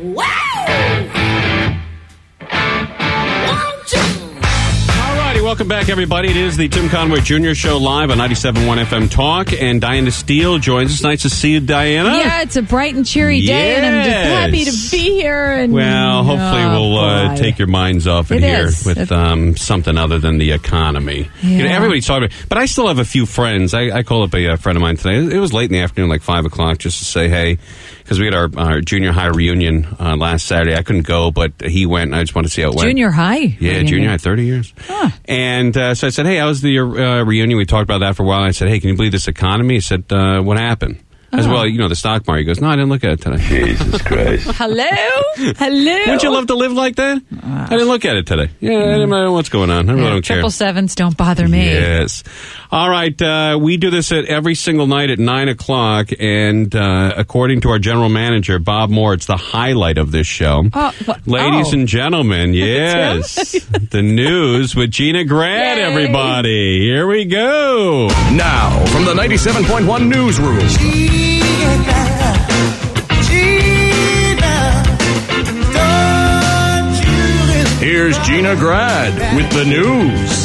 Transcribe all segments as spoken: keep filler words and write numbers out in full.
Wow! Welcome back, everybody. It is the Tim Conway Junior Show live on ninety-seven point one F M Talk, and Diana Steele joins us. Nice to see you, Diana. Yeah, it's a bright and cheery day, yes. and I'm just happy to be here. And, well, hopefully oh, we'll uh, take your minds off in it here is. with um, something other than the economy. Yeah. You know, everybody's talking about it, but I still have a few friends. I, I called up a, a friend of mine today. It was late in the afternoon, like five o'clock, just to say hey, because we had our, our junior high reunion uh, last Saturday. I couldn't go, but he went, and I just wanted to see how it went. Junior high? Yeah, reunion. junior high, thirty years. Huh. And uh, so I said, hey, how was the uh, reunion? We talked about that for a while. And I said, hey, can you believe this economy? He said, uh, what happened? Oh. As well, you know, the stock market. He goes, no, I didn't look at it today. Jesus Christ. Hello? Hello? Wouldn't you love to live like that? Uh, I didn't look at it today. Yeah, I didn't know what's going on. I really yeah, don't care. Triple sevens don't bother me. Yes. All right. Uh, we do this at every single night at nine o'clock. And uh, according to our general manager, Bob Moore, it's the highlight of this show. Oh, what? Ladies oh. and gentlemen, yes. The news with Gina Grad, Yay. everybody. Here we go. Now, from the ninety-seven point one newsroom. Gina, Gina, don't you Here's Gina Grad with the news.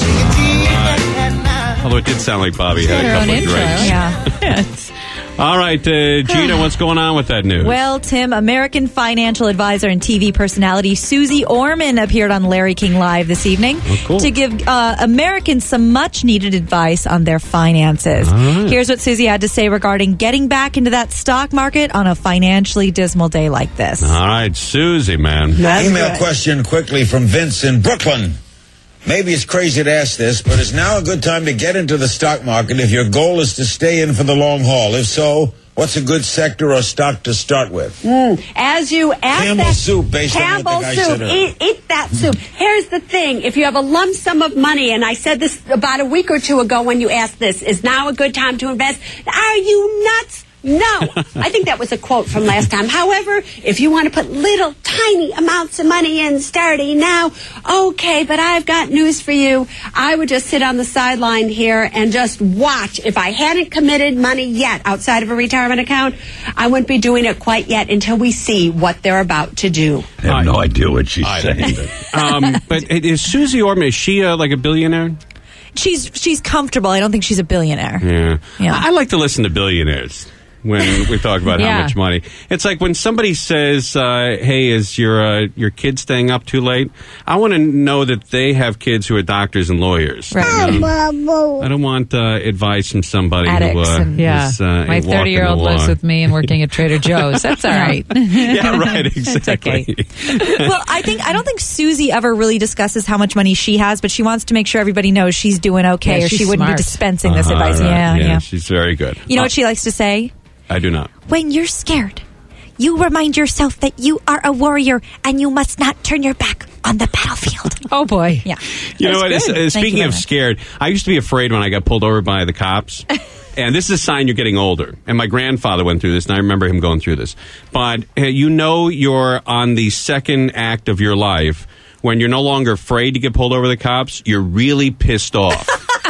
Although it did sound like Bobby had a Her couple own of intro. drinks. Yeah. All right, uh, Gina, what's going on with that news? Well, Tim, American financial advisor and T V personality Susie Orman appeared on Larry King Live this evening oh, cool. to give uh, Americans some much-needed advice on their finances. Right. Here's what Susie had to say regarding getting back into that stock market on a financially dismal day like this. All right, Susie, man. Email good. Question quickly from Vince in Brooklyn. Maybe it's crazy to ask this, but is now a good time to get into the stock market if your goal is to stay in for the long haul? If so, what's a good sector or stock to start with? Mm, as you ask Campbell that, soup, based Campbell on what the guy soup. said earlier. Eat, eat that soup. Here's the thing. If you have a lump sum of money, and I said this about a week or two ago when you asked this, is now a good time to invest? Are you nuts? No. I think that was a quote from last time. However, if you want to put little tiny amounts of money in starting now, okay, but I've got news for you. I would just sit on the sideline here and just watch. If I hadn't committed money yet outside of a retirement account, I wouldn't be doing it quite yet until we see what they're about to do. I have no idea what she's saying. um, but is Susie Orman, is she uh, like a billionaire? She's she's comfortable. I don't think she's a billionaire. Yeah. Yeah. I, I like to listen to billionaires when we talk about Yeah. how much money. It's like when somebody says, uh, hey, is your uh, your kid staying up too late? I want to know that they have kids who are doctors and lawyers. Right. I, mean, I don't want uh, advice from somebody Addicts who uh, and, yeah. is uh, My thirty-year-old lives with me and working at Trader Joe's. That's all right. Yeah, right, exactly. okay. Well, I think I don't think Susie ever really discusses how much money she has, but she wants to make sure everybody knows she's doing okay, Yeah, or she she's wouldn't smart. be dispensing this Uh-huh, advice. right. Yeah, yeah. She's very good. You know Uh, what she likes to say? I do not. When you're scared, you remind yourself that you are a warrior and you must not turn your back on the battlefield. Oh, boy. Yeah. You know what? That's Uh, good. Thank speaking you of very much. scared, I used to be afraid when I got pulled over by the cops. And this is a sign you're getting older. And my grandfather went through this, and I remember him going through this. But uh, you know you're on the second act of your life when you're no longer afraid to get pulled over the cops. You're really pissed off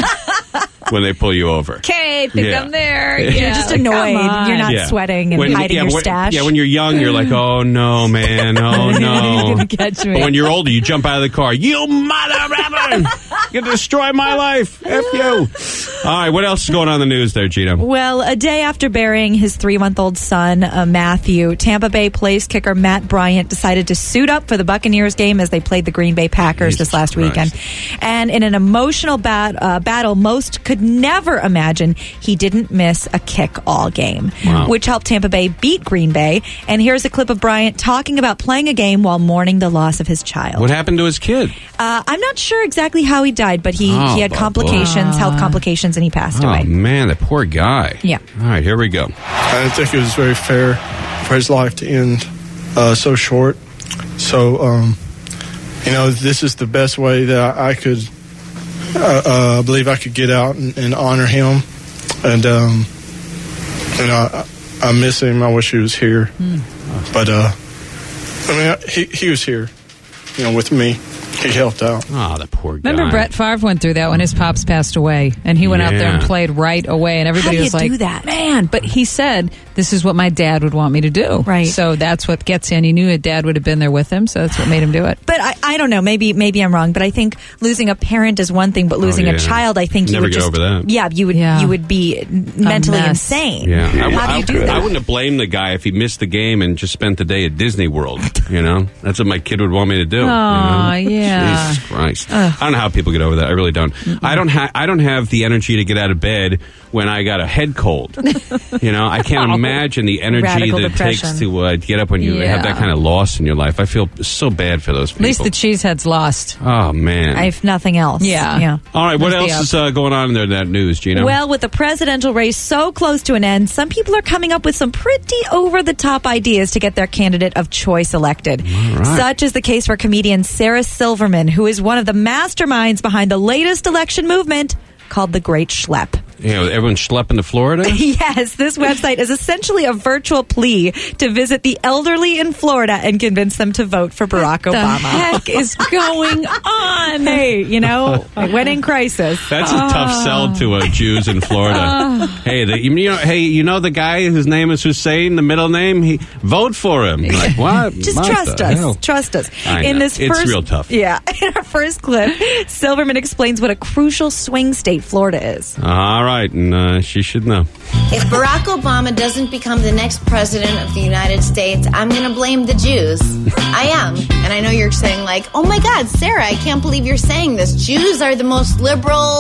when they pull you over. Okay, think Yeah. I'm there. You're Yeah. You're just Come annoyed. on. You're not Yeah. sweating and When- hiding yeah, your when- stash. Yeah, when you're young, you're like, oh, no, man, oh, You're no. gonna catch me. But when you're older, you jump out of the car. You mother rapper! You're going to destroy my life. F you. All right, what else is going on in the news there, Gina? Well, a day after burying his three-month-old son, uh, Matthew, Tampa Bay place kicker Matt Bryant decided to suit up for the Buccaneers game as they played the Green Bay Packers Jesus this last Christ. weekend. And in an emotional bat, uh, battle most could never imagine, he didn't miss a kick all game, Wow. which helped Tampa Bay beat Green Bay. And here's a clip of Bryant talking about playing a game while mourning the loss of his child. What happened to his kid? Uh, I'm not sure exactly how he died, but he, Oh, he had Bubba. complications, health complications, and he passed Oh, away. man, that poor guy. Yeah. All right, here we go. I didn't think it was very fair for his life to end uh, so short. So, um, you know, this is the best way that I, I could, uh, uh, I believe I could get out and, and honor him. And, um, you know, I, I miss him. I wish he was here. Mm. But, uh, I mean, he, he was here, you know, with me. he helped out. Oh, the poor guy. Remember Brett Favre went through that when his pops passed away, and he went out there and Yeah. played right away, and everybody How do was you like, do that? "Man!" But he said, "This is what my dad would want me to do." Right. So that's what gets in. He knew his dad would have been there with him, so that's what made him do it. But I, I don't know. Maybe maybe I'm wrong. But I think losing a parent is one thing, but losing Oh, yeah. a child, I think you Never would get just over that. yeah, you would Yeah. you would be mentally mess. insane. Yeah, I, How do I- you do I that? wouldn't have blamed the guy if he missed the game and just spent the day at Disney World. You know, that's what my kid would want me to do. Aw, you know? yeah. Jesus Christ, I don't know how people get over that. I really don't. I don't have. I don't have the energy to get out of bed when I got a head cold. You know, I can't imagine the energy Radical that it depression. takes to uh, get up when you Yeah. have that kind of loss in your life. I feel so bad for those At people. least the cheesehead's lost. oh man. If nothing else. Yeah. Yeah. All right, what Must be else up. is uh, going on in there in that news, Gina? Well, with the presidential race so close to an end, some people are coming up with some pretty over-the-top ideas to get their candidate of choice elected. right. Such is the case for comedian Sarah Silverman, who is one of the masterminds behind the latest election movement called the Great Schlep. you know, everyone's schlepping to Florida. Yes, this website is essentially a virtual plea to visit the elderly in Florida and convince them to vote for Barack What the Obama. heck is going on? Hey, you know, when in crisis. That's a tough sell to uh, Jews in Florida. Hey, the, you know, hey, you know the guy whose name is Hussein, the middle name. He vote for him. Like what? Just What trust the us. hell? Trust us. I In know. this It's first, real tough. Yeah. In our first clip, Silverman explains what a crucial swing state Florida is. All right, and uh, she should know. If Barack Obama doesn't become the next president of the United States, I'm going to blame the Jews. I am. And I know you're saying, like, oh my God, Sarah, I can't believe you're saying this. Jews are the most liberal,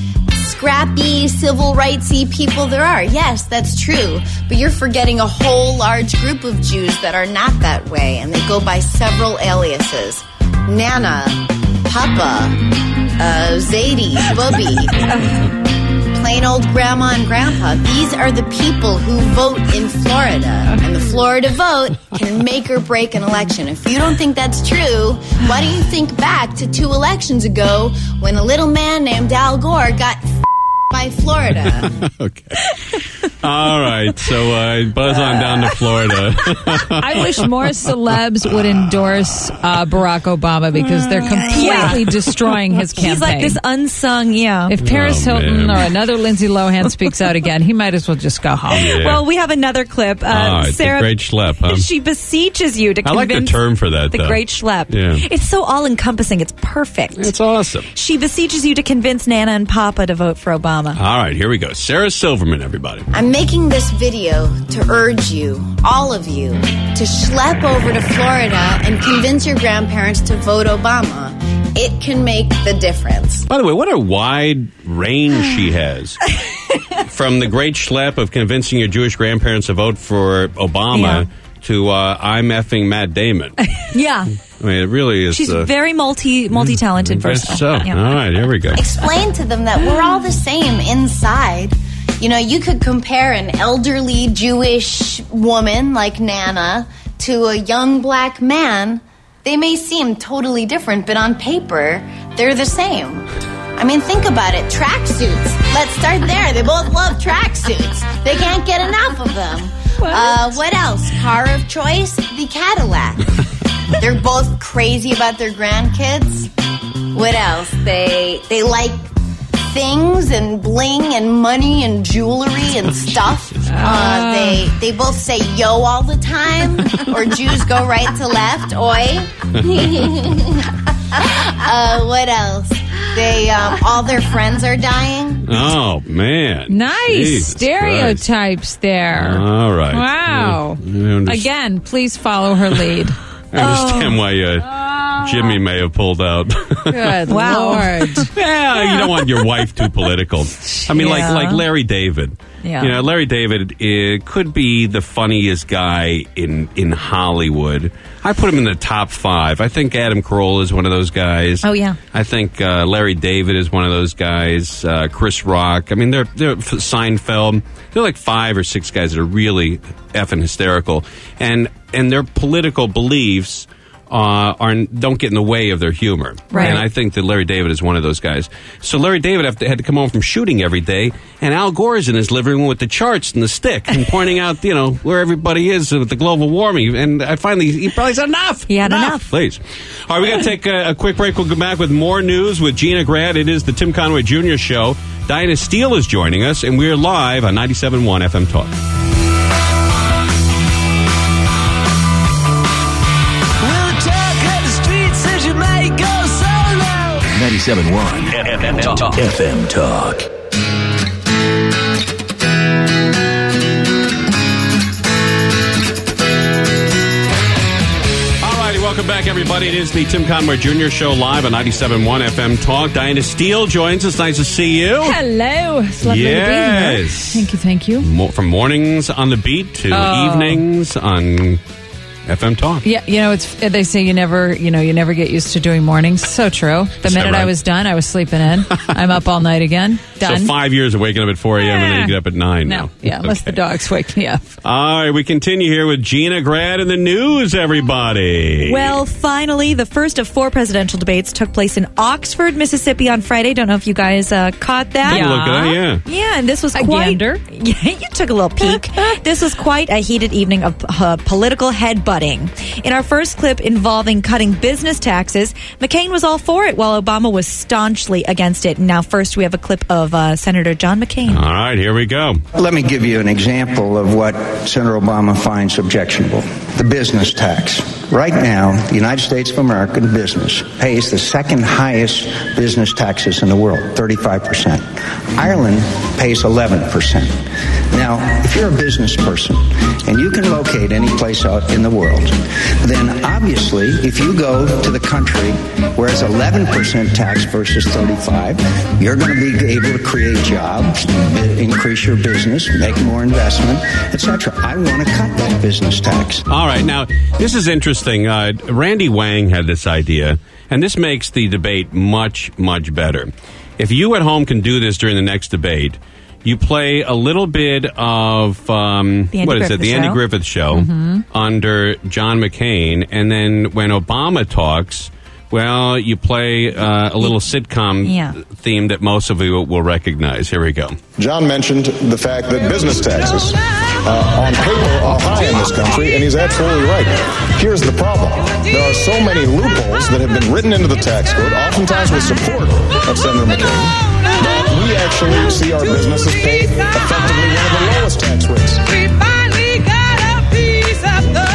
scrappy, civil rightsy people there are. Yes, that's true. But you're forgetting a whole large group of Jews that are not that way, and they go by several aliases. Nana, Papa, uh, Zadie, Bubby. Plain old grandma and grandpa. These are the people who vote in Florida. And the Florida vote can make or break an election. If you don't think that's true, why don't you think back to two elections ago when a little man named Al Gore got f- by Florida? Okay. All right, so uh, buzz on down to Florida. I wish more celebs would endorse uh, Barack Obama because they're completely Yeah. destroying his campaign. He's like this unsung, yeah. If Paris Oh, Hilton man. or another Lindsay Lohan speaks out again, he might as well just go home. Yeah. Well, we have another clip. Uh, All right, the Sarah, Great Schlep, huh? She beseeches you to I like convince the term for that, the though. Great Schlep. Yeah. It's so all-encompassing. It's perfect. It's awesome. She beseeches you to convince Nana and Papa to vote for Obama. All right, here we go. Sarah Silverman, everybody. I'm making this video to urge you, all of you, to schlep over to Florida and convince your grandparents to vote Obama. It can make the difference. By the way, what a wide range she has. From the great schlep of convincing your Jewish grandparents to vote for Obama to uh, I'm effing Matt Damon. Yeah. I mean, it really is. She's uh, very multi multi-talented I guess person. so. Yeah. All right, here we go. Explain to them that we're all the same inside. You know, you could compare an elderly Jewish woman like Nana to a young black man. They may seem totally different, but on paper, they're the same. I mean, think about it. Tracksuits. Let's start there. They both love tracksuits. They can't get enough of them. What? Uh, what else? Car of choice? The Cadillac. They're both crazy about their grandkids. What else? They they like things and bling and money and jewelry and stuff. Uh, they they both say yo all the time, or Jews go right to left. Oi. uh, what else? They um, all their friends are dying. Oh, man. Nice Jesus stereotypes there. Christ. All right. Wow. Yeah, I understand- Again, please follow her lead. I understand why uh, Jimmy may have pulled out. Good Wow. Lord. Yeah, you don't want your wife too political. I mean, Yeah. like like Larry David. Yeah. You know, Larry David uh, could be the funniest guy in in Hollywood. I put him in the top five. I think Adam Carolla is one of those guys. Oh, yeah. I think uh, Larry David is one of those guys. Uh, Chris Rock. I mean, they're they're Seinfeld. They're like five or six guys that are really effing hysterical, and and their political beliefs uh, are don't get in the way of their humor. Right. And I think that Larry David is one of those guys. So Larry David have to, had to come home from shooting every day, and Al Gore's in his living room with the charts and the stick and pointing out, you know, where everybody is with the global warming. And I finally, he probably said, enough. He had enough. enough. Please. All right, we got to take a, a quick break. We'll come back with more news with Gina Grad. It is the Tim Conway Junior Show. Diana Steele is joining us, and we're live on ninety-seven point one F M Talk. ninety-seven point one F M Talk. F M Talk. Welcome back, everybody. It is the Tim Conway Junior Show live on ninety-seven point one F M Talk. Diana Steele joins us. Nice to see you. Hello. It's lovely yes. to be here. Thank you, thank you. Mo- from mornings on the beat to oh. evenings on F M Talk. Yeah, you know, it's they say you never, you know, you never get used to doing mornings. So true. The minute right? I was done, I was sleeping in. I'm up all night again. Done. So five years of waking up at four a.m. and then you get up at nine no. now. Yeah, unless okay. the dogs wake me up. All right, we continue here with Gina Grad in the news, everybody. Well, finally, the first of four presidential debates took place in Oxford, Mississippi on Friday. Don't know if you guys uh, caught that. Take a look at that, yeah. Yeah, and this was A quite... gander. Yeah, you took a little peek. This was quite a heated evening of uh, political headbutting. In our first clip involving cutting business taxes, McCain was all for it, while Obama was staunchly against it. Now, first, we have a clip of uh, Senator John McCain. All right, here we go. Let me give you an example of what Senator Obama finds objectionable. The business tax. Right now, the United States of America business pays the second highest business taxes in the world, thirty-five percent. Ireland pays eleven percent. Now, if you're a business person and you can locate any place out in the world, then obviously, if you go to the country where it's eleven percent tax versus thirty-five, you're going to be able to create jobs, increase your business, make more investment, et cetera. I want to cut that business tax. All right, now, this is interesting. Uh, Randy Wang had this idea, and this makes the debate much, much better. If you at home can do this during the next debate, you play a little bit of, um, what is it, the Andy Griffith Show mm-hmm. under John McCain, and then when Obama talks, well, you play uh, a little sitcom yeah. theme that most of you will recognize. Here we go. John mentioned the fact that business taxes uh, on paper are high in this country, and he's absolutely right. Here's the problem. There are so many loopholes that have been written into the tax code, oftentimes with support of Senator McCain, that we actually see our businesses pay effectively one of the lowest tax rates. We finally got a piece of the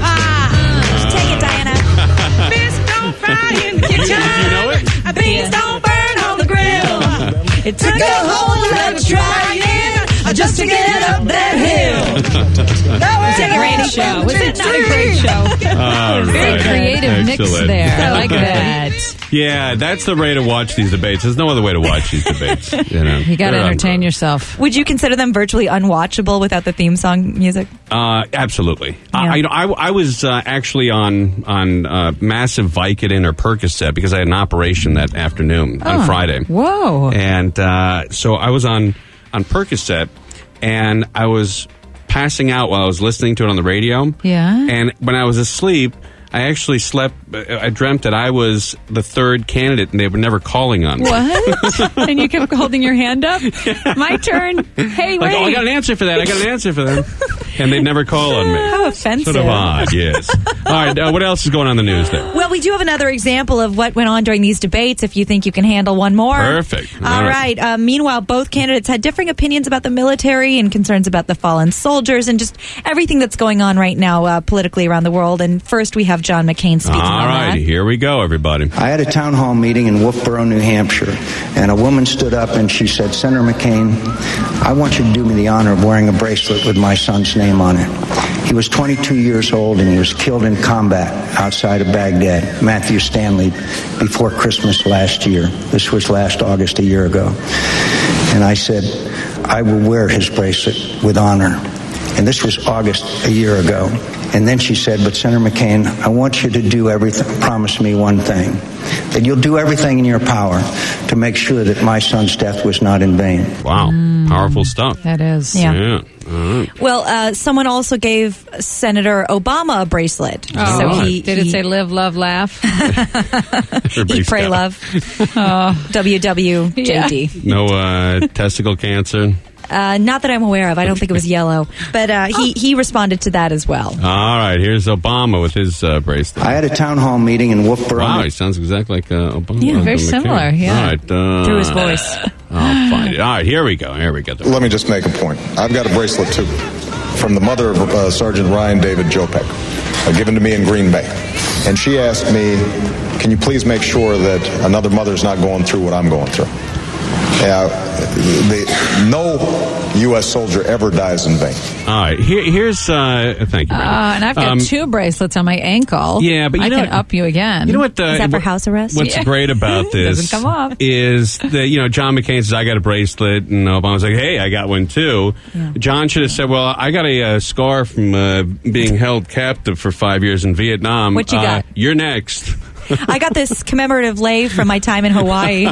pie. Take it, Diana. Fish don't fry in the kitchen. You know it? Beans don't burn on the grill. It took a whole lot of trying just to get up that hill. It's a great show. Was it not a great show? All Very right. creative mix Excellent. there. I like that. Yeah, that's the way to watch these debates. There's no other way to watch these debates. You know, You got to They're entertain yourself. Would you consider them virtually unwatchable without the theme song music? Uh, absolutely. Yeah. I, you know, I, I was uh, actually on on uh, massive Vicodin or Percocet because I had an operation that afternoon Oh. on Friday. Whoa. And uh, so I was on, on Percocet, and I was passing out while I was listening to it on the radio. Yeah. And when I was asleep, I actually slept. I dreamt that I was the third candidate, and they were never calling on me. What? And you kept holding your hand up? My turn. Hey, Like, wait. oh, I got an answer for that. I got an answer for that. And they'd never call on me. How offensive. Sort of odd, yes. All right, uh, what else is going on in the news there? Well, we do have another example of what went on during these debates if you think you can handle one more. Perfect. All, All right. right. Uh, meanwhile, both candidates had differing opinions about the military and concerns about the fallen soldiers and just everything that's going on right now uh, politically around the world. And first, we have John McCain speaking All on right, that. here we go, everybody. I had a town hall meeting in Wolfboro, New Hampshire, and a woman stood up and she said, Senator McCain, I want you to do me the honor of wearing a bracelet with my son's name on it. He was twenty-two years old and he was killed in combat outside of Baghdad, Matthew Stanley, before Christmas last year. This was last August, a year ago. And I said, I will wear his bracelet with honor. And this was August a year ago. And then she said, but Senator McCain, I want you to do everything, promise me one thing, that you'll do everything in your power to make sure that my son's death was not in vain. Wow. Mm. Powerful stuff. That is. Yeah. yeah. All right. Well, uh, someone also gave Senator Obama a bracelet. Oh, so right. he, Did he, it say live, love, laugh? Eat, pray, love. Oh. W W J D. Yeah. No uh, testicle cancer? Uh, not that I'm aware of. I don't think it was yellow. But uh, he, he responded to that as well. All right. Here's Obama with his uh, bracelet. I had a town hall meeting in Wolfboro. Wow, he sounds exactly like uh, Obama. Yeah, very McCain. similar, yeah. All right. Uh, Through his voice. I'll find it. All right, here we go. Here we go. Let me just make a point. I've got a bracelet, too, from the mother of uh, Sergeant Ryan David Jopek, uh, given to me in Green Bay. And she asked me, can you please make sure that another mother's not going through what I'm going through? Uh, the, no U S soldier ever dies in vain. All right. Here, here's, uh, thank you, Brandon. Uh, and I've got Um, two bracelets on my ankle. Yeah, but you I know can what- up you again. You know what? Uh, Is that for what- house arrest? What's Yeah. great about this Doesn't come off. is that, you know, John McCain says, I got a bracelet, and Obama's like, hey, I got one too. Yeah. John should have said, well, I got a uh, scar from uh, being held captive for five years in Vietnam. What you Uh, got? You're next. I got this commemorative lei from my time in Hawaii.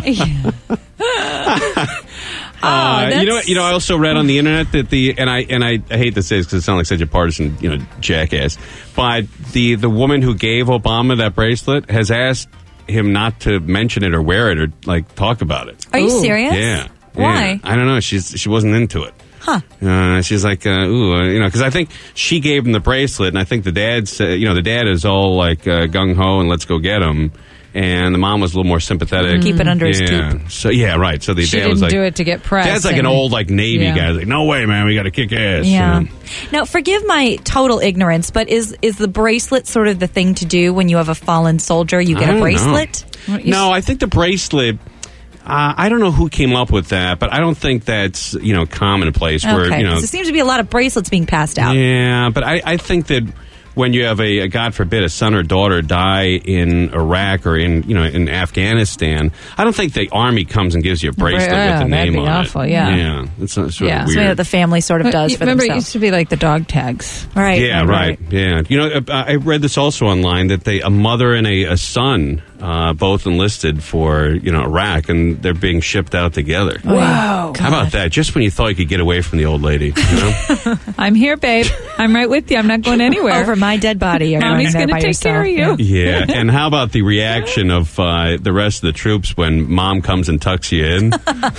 Uh, you know, that's- you know. I also read on the internet that the and I and I, I hate to say this because it sounds like such a partisan, you know, jackass. But the the woman who gave Obama that bracelet has asked him not to mention it or wear it or like talk about it. Are you Ooh. serious? Yeah. Why? Yeah. I don't know. She's she wasn't into it. Huh. Uh, she's like, uh, ooh, uh, you know, because I think she gave him the bracelet, and I think the dad said, you know, the dad is all like uh, gung ho and let's go get him. And the mom was a little more sympathetic. Keep it under his yeah. teeth. So yeah, right. So the She dad didn't was like, do it to get press. Dad's like an and- old like Navy Yeah. guy. He's like, no way, man, we got to kick ass. Yeah. You know? Now, forgive my total ignorance, but is is the bracelet sort of the thing to do when you have a fallen soldier? You I get a don't bracelet? No, I think the bracelet. Uh, I don't know who came up with that, but I don't think that's you know commonplace. Where Okay. you know, 'Cause there seems to be a lot of bracelets being passed out. yeah, but I, I think that when you have a, a God forbid a son or daughter die in Iraq or in you know in Afghanistan, I don't think the army comes and gives you a bracelet Yeah, with a that'd name be on awful, it. yeah. yeah, it's sort of Yeah. weird. Something that the family sort of But does you for remember, it themselves. used to be like the dog tags. Right. Yeah, right. Yeah, you know, uh, I read this also online that they a mother and a, a son uh, both enlisted for you know Iraq, and they're being shipped out together. Wow. How about that? Just when you thought you could get away from the old lady, you know? I'm here, babe. I'm right with you. I'm not going anywhere. Over my dead body. You're Mommy's going going to to take care of you. Yeah, and how about the reaction of uh, the rest of the troops when mom comes and tucks you in?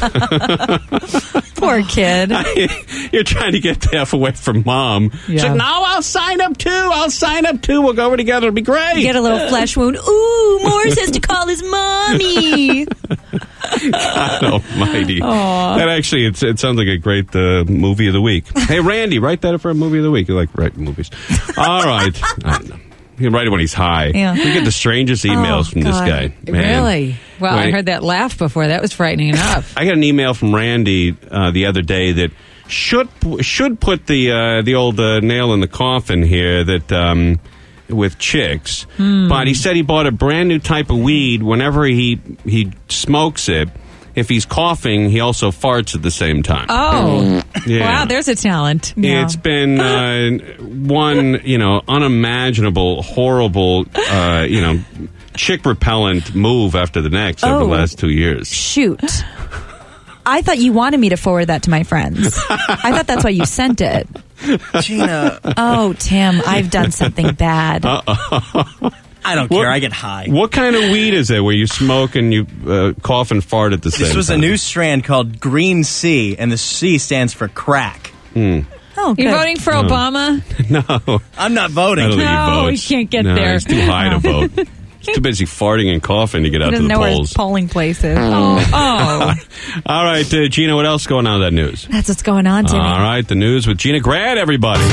Poor kid. You're trying to get half away from mom. She's Yeah. like, no, I'll sign up too. I'll sign up too. We'll go over together. It'll be great. Get a little flesh wound. Ooh, Morris has to call his mommy. God almighty. That actually, it's, it sounds like a great uh, movie of the week. Hey, Randy, write that for a movie of the week. You like writing movies. All right. I don't know. You can write it when he's high. Yeah. We get the strangest emails Oh, from God. this guy. Man. Really? Well, I Wait. heard that laugh before. That was frightening enough. I got an email from Randy uh, the other day that should should put the uh, the old uh, nail in the coffin here that um, with chicks. Hmm. But he said he bought a brand new type of weed. Whenever he he smokes it, if he's coughing, he also farts at the same time. Oh. Yeah. Wow, there's a talent. It's been uh, one, you know, unimaginable, horrible, uh, you know, chick repellent move after the next over Oh. the last two years. Shoot. I thought you wanted me to forward that to my friends. I thought that's why you sent it. Gina. Oh, Tim, I've done something bad. I don't care. I get high. What kind of weed is it where you smoke and you uh, cough and fart at the same time? This was a new strand called Green C, and the C stands for crack. Mm. Oh, You're good. voting for No. Obama? No. I'm not voting. I don't think he No, votes. he can't get no, there. He's too high to No. vote. He's too busy farting and coughing to get He out to doesn't the know where his polls. polling place is. Oh. oh. All right, uh, Gina, what else going on with that news? That's what's going on, Timmy. All right, the news with Gina Grad, everybody.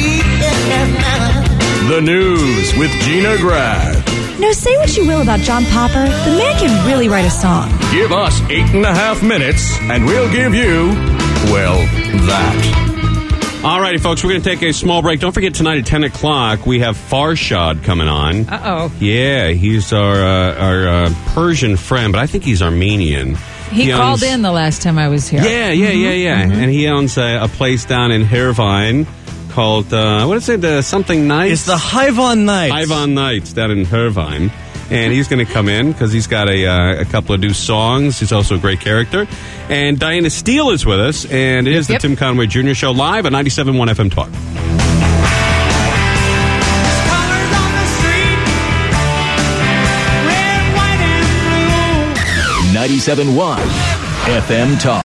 The news with Gina Grad. No, say what you will about John Popper. The man can really write a song. Give us eight and a half minutes, and we'll give you, well, that. All righty, folks, we're going to take a small break. Don't forget, tonight at ten o'clock, we have Farshad coming on. Uh-oh. Yeah, he's our uh, our uh, Persian friend, but I think he's Armenian. He, called owns- in the last time I was here. Yeah, yeah, yeah, yeah. Mhm. And he owns a, a place down in Irvine. called, uh, what is it, uh, something Nights? It's the Hyvon Nights. Hyvon Nights down in Irvine. And he's going to come in because he's got a, uh, a couple of new songs. He's also a great character. And Diana Steele is with us, and it is the Yep. Tim Conway Junior Show live at ninety-seven point one F M Talk. ninety-seven point one F M Talk.